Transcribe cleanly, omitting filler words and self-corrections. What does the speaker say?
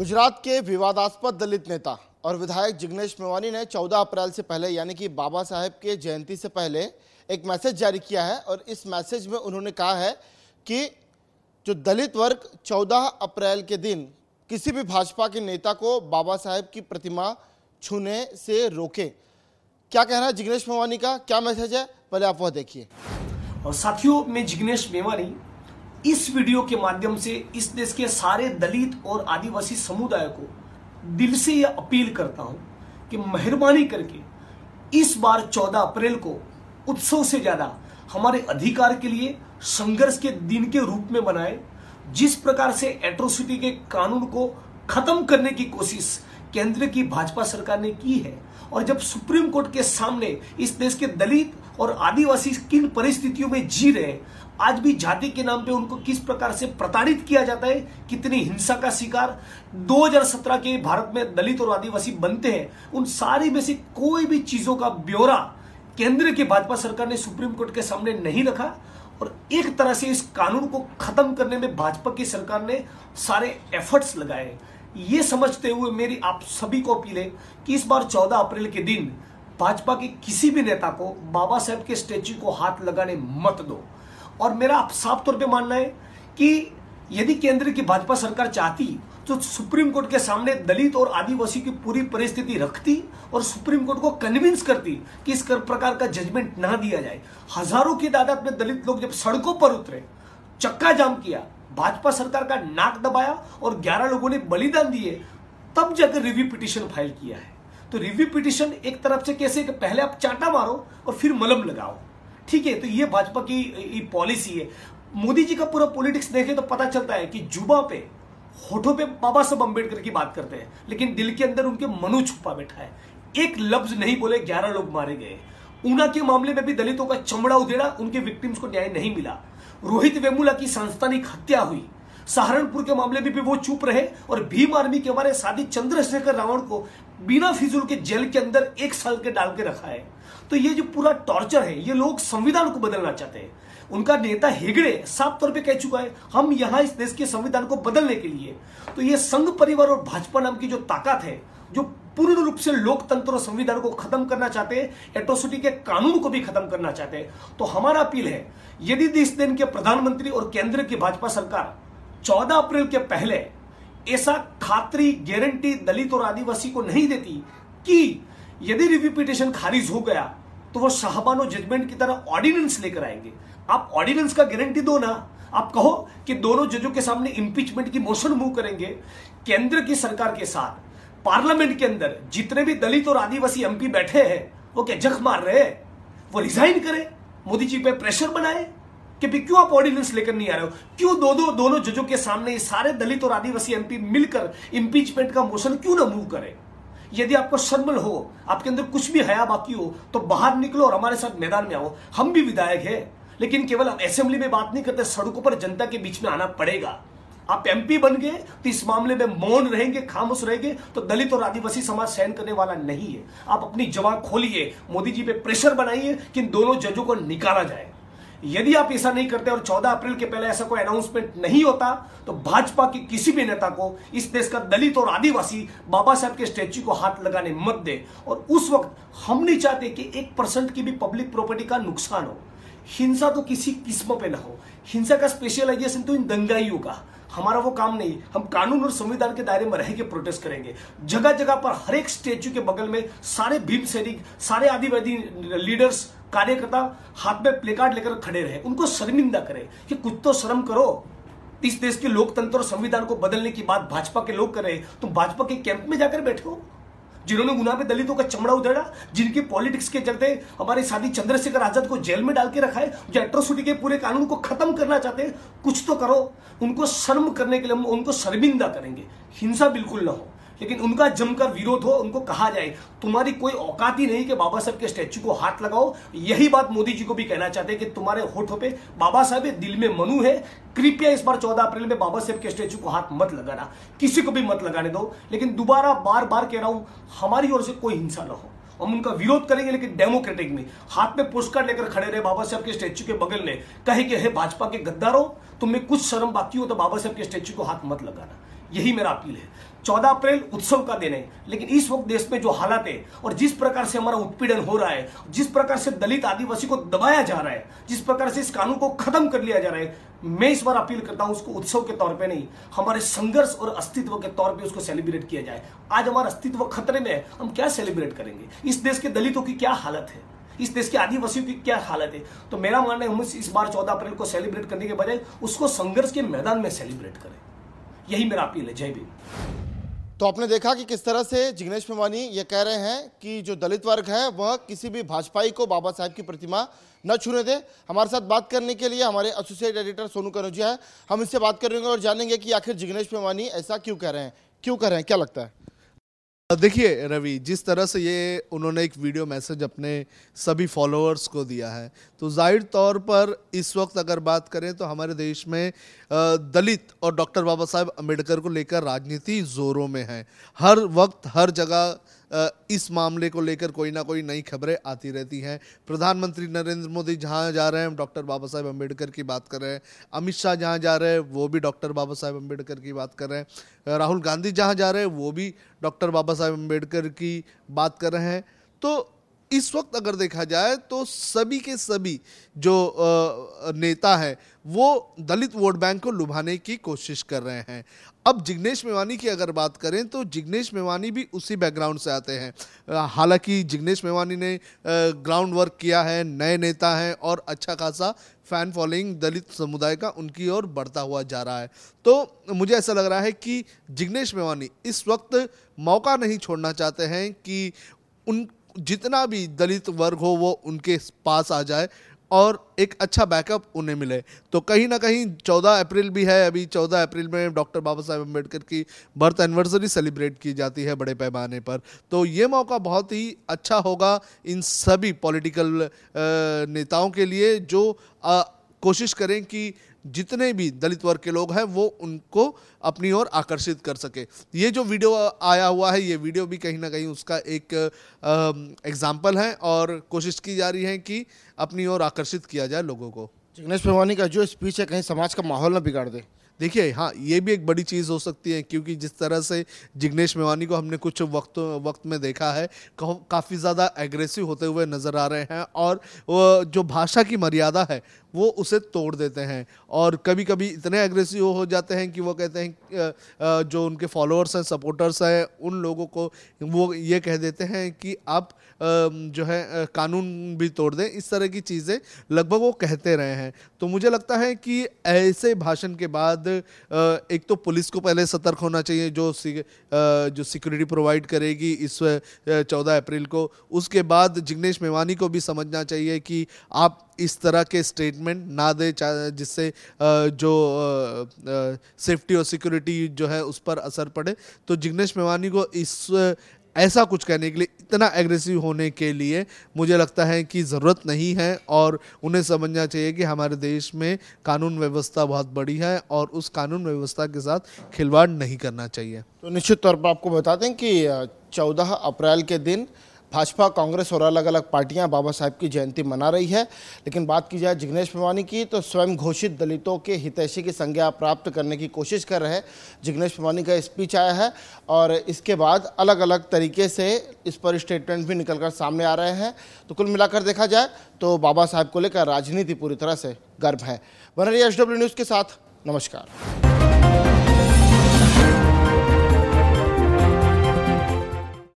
गुजरात के विवादास्पद दलित नेता और विधायक जिग्नेश मेवानी ने 14 अप्रैल से पहले यानी कि बाबा साहेब के जयंती से पहले एक मैसेज जारी किया है और इस मैसेज में उन्होंने कहा है कि जो दलित वर्ग 14 अप्रैल के दिन किसी भी भाजपा के नेता को बाबा साहेब की प्रतिमा छूने से रोके। क्या कहना है जिग्नेश मेवानी का, क्या मैसेज है, पहले आप वह देखिए। और साथियों, मैं जिग्नेश मेवानी इस वीडियो के माध्यम से इस देश के सारे दलित और आदिवासी समुदाय को दिल से यह अपील करता हूं कि मेहरबानी करके इस बार 14 अप्रैल को उत्सव से ज्यादा हमारे अधिकार के लिए संघर्ष के दिन के रूप में बनाए। जिस प्रकार से एट्रोसिटी के कानून को खत्म करने की कोशिश केंद्र की भाजपा सरकार ने की है और जब सुप्रीम कोर्ट के सामने इस देश के दलित और आदिवासी किन परिस्थितियों में जी रहे हैं, आज भी जाति के नाम पे उनको किस प्रकार से प्रताड़ित किया जाता है, कितनी हिंसा का शिकार 2017 के भारत में दलित और आदिवासी बनते हैं, उन सारी में से कोई भी चीजों का ब्यौरा केंद्र की भाजपा सरकार ने सुप्रीम कोर्ट के सामने नहीं रखा। और एक तरह से इस कानून को खत्म करने में भाजपा की सरकार ने सारे एफर्ट्स लगाए। ये समझते हुए मेरी आप सभी को अपील है कि इस बार 14 अप्रैल के दिन भाजपा के किसी भी नेता को बाबा साहेब के स्टैच्यू को हाथ लगाने मत दो। और मेरा आप साफ तौर पे मानना है कि यदि केंद्र की भाजपा सरकार चाहती तो सुप्रीम कोर्ट के सामने दलित और आदिवासी की पूरी परिस्थिति रखती और सुप्रीम कोर्ट को कन्विंस करती कि इस प्रकार का जजमेंट ना दिया जाए। हजारों की तादाद में दलित लोग जब सड़कों पर उतरे, चक्का जाम किया, भाजपा सरकार का नाक दबाया और 11 लोगों ने बलिदान दिए, तब जाकर रिव्यू पिटीशन फाइल किया है। तो रिव्यू पिटीशन एक तरफ से कैसे कि पहले आप चांटा मारो और फिर मलम लगाओ, ठीक है। तो ये भाजपा की पॉलिसी है। मोदी जी का पूरा पॉलिटिक्स देखें तो पता चलता है कि जुबा पे, होठों पे बाबा साहब अम्बेडकर की बात करते हैं, लेकिन दिल के अंदर उनके मनु छुपा बैठा है। एक लफ्ज नहीं बोले, 11 लोग मारे गए। ऊना के मामले में भी दलितों का चमड़ा उधेड़ा, उनके विक्टिम्स को न्याय नहीं मिला। रोहित वेमुला की सांस्थानिक हत्या हुई, सहारनपुर के मामले में भी वो चुप रहे और भीम आर्मी के हमारे साथी चंद्रशेखर रावण को बिना फिजूल के जेल के अंदर 1 साल के डाल के रखा है। तो ये जो पूरा टॉर्चर है, ये लोग संविधान को बदलना चाहते हैं। उनका नेता हेगड़े साफ तौर पे कह चुका है, हम यहां इस देश के संविधान को बदलने के लिए। तो ये संघ परिवार और भाजपा नाम की जो ताकत है, जो पूर्ण रूप से लोकतंत्र और संविधान को खत्म करना चाहते हैं, एट्रोसिटी के कानून को भी खत्म करना चाहते हैं। तो हमारा अपील है, यदि इस दिन के प्रधानमंत्री और केंद्र की भाजपा सरकार 14 अप्रैल के पहले ऐसा खातरी गारंटी दलित और आदिवासी को नहीं देती कि यदि रिव्यू पिटीशन खारिज हो गया तो वो शाहबानो जजमेंट की तरह ऑर्डिनेंस लेकर आएंगे। आप ऑर्डिनेंस का गारंटी दो ना। आप कहो कि दोनों जजों के सामने इंपीचमेंट की मोशन मूव करेंगे। केंद्र की सरकार के साथ पार्लियामेंट के अंदर जितने भी दलित और आदिवासी एमपी बैठे हैं, वो क्या जख मार रहे हैं? वो रिजाइन करे, मोदी जी पे प्रेशर बनाए कि भी क्यों आप ऑर्डिनेंस लेकर नहीं आ रहे हो? क्यों दोनों जजों के सामने ये सारे दलित और आदिवासी एमपी मिलकर इंपीचमेंट का मोशन क्यों ना मूव करें? यदि आपको शर्मल हो, आपके अंदर कुछ भी हया बाकी हो, तो बाहर निकलो और हमारे साथ मैदान में आओ। हम भी विधायक हैं, लेकिन केवल हम असेंबली में बात नहीं करते, सड़कों पर जनता के बीच में आना पड़ेगा। आप एमपी बन गए तो इस मामले में मौन रहेंगे, खामोश रहेंगे तो दलित और आदिवासी समाज सहन करने वाला नहीं है। आप अपनी जबान खोलिए, मोदी जी पे प्रेशर बनाइए कि इन दोनों जजों को निकाला जाए। यदि आप ऐसा नहीं करते और 14 अप्रैल के पहले ऐसा कोई अनाउंसमेंट नहीं होता, तो भाजपा के किसी भी नेता को इस देश का दलित और आदिवासी बाबा साहब के स्टैच्यू को हाथ लगाने मत दे। और उस वक्त हम नहीं चाहते कि 1% की भी पब्लिक प्रॉपर्टी का नुकसान हो। हिंसा तो किसी किस्म पे ना हो। हिंसा का स्पेशलाइजेशन तो इन दंगाइयों का, हमारा वो काम नहीं। हम कानून और संविधान के दायरे में रह के प्रोटेस्ट करेंगे। जगह जगह पर हर एक स्टैच्यू के बगल में सारे भीम सैनिक, सारे आदिवासी लीडर्स, कार्यकर्ता हाथ में प्लेकार्ड लेकर खड़े रहे। उनको शर्मिंदा करें कि कुछ तो शर्म करो। इस देश के लोकतंत्र और संविधान को बदलने की बात भाजपा के लोग कर रहे हैं, तुम भाजपा के कैंप में जाकर बैठो। जिन्होंने ऊना में दलितों का चमड़ा उधेड़ा, जिनकी पॉलिटिक्स के चलते हमारे साथी चंद्रशेखर आजाद को जेल में डाल के रखा है, जो एट्रोसिटी के पूरे कानून को खत्म करना चाहते हैं, कुछ तो करो। उनको शर्म करने के लिए हम उनको शर्मिंदा करेंगे। हिंसा बिल्कुल ना हो, लेकिन उनका जमकर विरोध हो। उनको कहा जाए तुम्हारी कोई औकात ही नहीं कि बाबा साहब के स्टैच्यू को हाथ लगाओ। यही बात मोदी जी को भी कहना चाहते हैं कि तुम्हारे होठों पे बाबा साहब है, दिल में मनु है। कृपया इस बार 14 अप्रैल में बाबा साहब के स्टैच्यू को हाथ मत लगाना, किसी को भी मत लगाने दो। लेकिन दोबारा बार बार कह रहा हूं, हमारी ओर से कोई हिंसा ना हो। हम उनका विरोध करेंगे, लेकिन डेमोक्रेटिक में। हाथ में पोस्ट कार्ड लेकर खड़े रहे बाबा साहब के स्टैच्यू के बगल में, कहे कि हे भाजपा के गद्दारों, तुम्हें कुछ शर्म बाकी हो तो बाबा साहब के स्टैच्यू को हाथ मत लगाना। यही मेरा अपील है। 14 अप्रैल उत्सव का दिन है, लेकिन इस वक्त देश में जो हालात है और जिस प्रकार से हमारा उत्पीड़न हो रहा है, जिस प्रकार से दलित आदिवासी को दबाया जा रहा है, जिस प्रकार से इस कानून को खत्म कर लिया जा रहा है, मैं इस बार अपील करता हूं उसको उत्सव के तौर पे नहीं, हमारे संघर्ष और अस्तित्व के तौर पे उसको सेलिब्रेट किया जाए। आज हमारा अस्तित्व खतरे में है, हम क्या सेलिब्रेट करेंगे? इस देश के दलितों की क्या हालत है, इस देश के आदिवासियों की क्या हालत है? तो मेरा मानना है हम इस बार 14 अप्रैल को सेलिब्रेट करने के बजाय उसको संघर्ष के मैदान में सेलिब्रेट करें। यही मेरा अपील है। जय भीम। तो आपने देखा कि किस तरह से जिग्नेश मेवानी ये कह रहे हैं कि जो दलित वर्ग है वह किसी भी भाजपाई को बाबा साहब की प्रतिमा न छूने दे। हमारे साथ बात करने के लिए हमारे एसोसिएट एडिटर सोनू कनौजिया है, हम इससे बात करेंगे और जानेंगे कि आखिर जिग्नेश मेवानी ऐसा क्यों कह रहे हैं, क्या लगता है? देखिए रवि, जिस तरह से ये उन्होंने एक वीडियो मैसेज अपने सभी फॉलोअर्स को दिया है, तो जाहिर तौर पर इस वक्त अगर बात करें तो हमारे देश में दलित और डॉक्टर बाबा साहेब अम्बेडकर को लेकर राजनीति जोरों में है। हर वक्त हर जगह इस मामले को लेकर कोई ना कोई नई खबरें आती रहती हैं। प्रधानमंत्री नरेंद्र मोदी जहाँ जा रहे हैं डॉक्टर बाबा साहेब अम्बेडकर की बात कर रहे हैं, अमित शाह जहाँ जा रहे हैं वो भी डॉक्टर बाबा साहेब अम्बेडकर की बात कर रहे हैं, राहुल गांधी जहाँ जा रहे हैं वो भी डॉक्टर बाबा साहेब अम्बेडकर की बात कर रहे हैं। तो इस वक्त अगर देखा जाए तो सभी के सभी जो नेता हैं वो दलित वोट बैंक को लुभाने की कोशिश कर रहे हैं। अब जिग्नेश मेवानी की अगर बात करें तो जिग्नेश मेवानी भी उसी बैकग्राउंड से आते हैं। हालांकि जिग्नेश मेवानी ने ग्राउंड वर्क किया है, नए नेता हैं और अच्छा खासा फैन फॉलोइंग दलित समुदाय का उनकी ओर बढ़ता हुआ जा रहा है। तो मुझे ऐसा लग रहा है कि जिग्नेश मेवानी इस वक्त मौका नहीं छोड़ना चाहते हैं कि उन जितना भी दलित वर्ग हो वो उनके पास आ जाए और एक अच्छा बैकअप उन्हें मिले। तो कहीं ना कहीं 14 अप्रैल भी है, अभी 14 अप्रैल में डॉक्टर बाबा साहेब अम्बेडकर की बर्थ एनिवर्सरी सेलिब्रेट की जाती है बड़े पैमाने पर। तो ये मौका बहुत ही अच्छा होगा इन सभी पॉलिटिकल नेताओं के लिए जो कोशिश करें कि जितने भी दलित वर्ग के लोग हैं वो उनको अपनी ओर आकर्षित कर सके। ये जो वीडियो आया हुआ है ये वीडियो भी कहीं ना कहीं उसका एक एग्जाम्पल है और कोशिश की जा रही है कि अपनी ओर आकर्षित किया जाए लोगों को। जिग्नेश मेवानी का जो स्पीच है कहीं समाज का माहौल न बिगाड़ दे। देखिए हाँ, ये भी एक बड़ी चीज़ हो सकती है क्योंकि जिस तरह से जिग्नेश मेवानी को हमने कुछ वक्त में देखा है काफ़ी ज़्यादा एग्रेसिव होते हुए नज़र आ रहे हैं और जो भाषा की मर्यादा है वो उसे तोड़ देते हैं और कभी कभी इतने एग्रेसिव हो जाते हैं कि वो कहते हैं जो उनके फॉलोअर्स हैं, सपोर्टर्स हैं, उन लोगों को वो ये कह देते हैं कि आप जो है कानून भी तोड़ दें। इस तरह की चीज़ें लगभग वो कहते रहे हैं। तो मुझे लगता है कि ऐसे भाषण के बाद एक तो पुलिस को पहले सतर्क होना चाहिए जो सिक्योरिटी प्रोवाइड करेगी इस 14 अप्रैल को। उसके बाद जिग्नेश मेवानी को भी समझना चाहिए कि आप इस तरह के स्टेटमेंट ना दे जिससे जो सेफ्टी और सिक्योरिटी जो है उस पर असर पड़े। तो जिग्नेश मेवानी को ऐसा कुछ कहने के लिए, इतना एग्रेसिव होने के लिए मुझे लगता है कि ज़रूरत नहीं है और उन्हें समझना चाहिए कि हमारे देश में कानून व्यवस्था बहुत बड़ी है और उस कानून व्यवस्था के साथ खिलवाड़ नहीं करना चाहिए। तो निश्चित तौर पर आपको बता दें कि 14 अप्रैल के दिन भाजपा, कांग्रेस और अलग अलग पार्टियां बाबा साहब की जयंती मना रही है। लेकिन बात की जाए जिग्नेश मेवानी की तो स्वयं घोषित दलितों के हितैषी की संज्ञा प्राप्त करने की कोशिश कर रहे जिग्नेश मेवानी का स्पीच आया है और इसके बाद अलग अलग तरीके से इस पर स्टेटमेंट भी निकलकर सामने आ रहे हैं। तो कुल मिलाकर देखा जाए तो बाबा साहब को लेकर राजनीति पूरी तरह से गर्म है। बने रहिए HW न्यूज़ के साथ। नमस्कार।